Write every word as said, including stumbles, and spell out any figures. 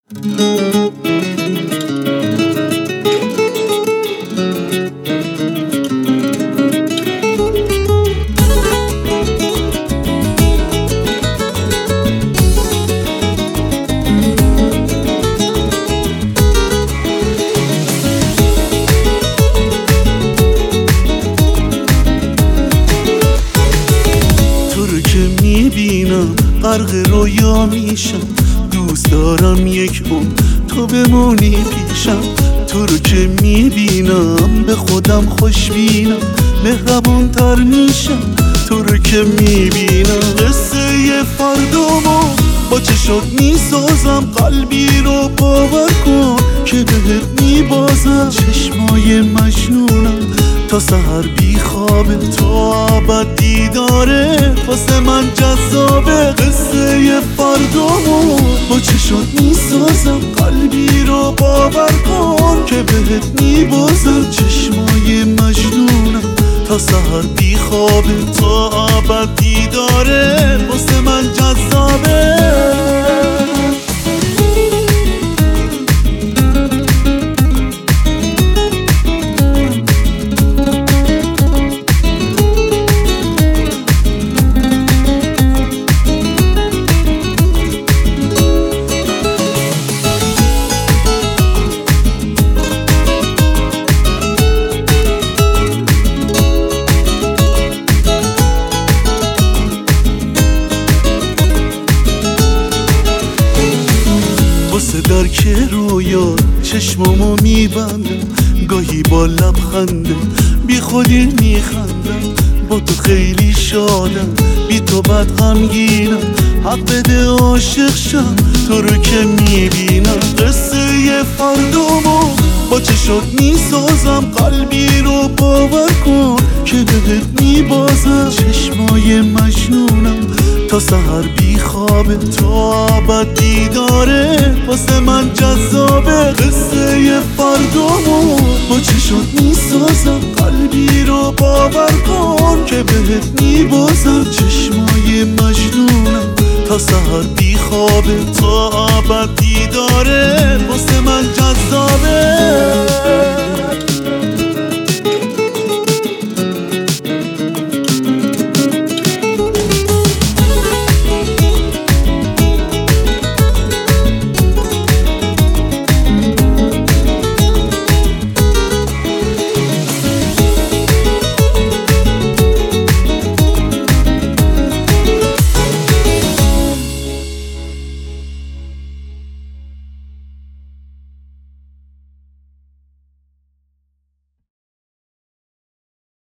میبینم غرق رویا میشم، دوست دارم یک عمر تو بمونی پیشم. تو رو که میبینم به خودم خوشبینم، مهربان تر میشم. تو رو که میبینم قصه فردامو با چشات میسازم، قلبی رو باور کن که بهت میبازم. چشمای مجنونم تا سحر بی خوابه، تا ابد دیداره واسه من جذابه. قصه فردامو با چشات میسازم، قلبی رو باور کن که بهت میبازم. چشمای مجنونم تا سحر بی خوابه، تا ابد دیداره واسه من جذابه. واسه درک رویا چشمامو میبندم، گاهی با لبخنده بی خودی میخندم. با تو خیلی شادم، بی تو بد غمگینم. حق بده عاشق شم تو رو که میبینم. قصه فردامو با چشات میسازم، قلبی رو باور کن که بهت میبازم. چشمای مجنونم تا سحر بی خوابه، تا ابد دیداره واسه من جذابه. قصه فردامو با چشات میسازم، قلبی رو باور کن که بهت میبازم. چشمای مجنونم تا سحر بی خوابه، تا ابد دیداره واسه من جذابه.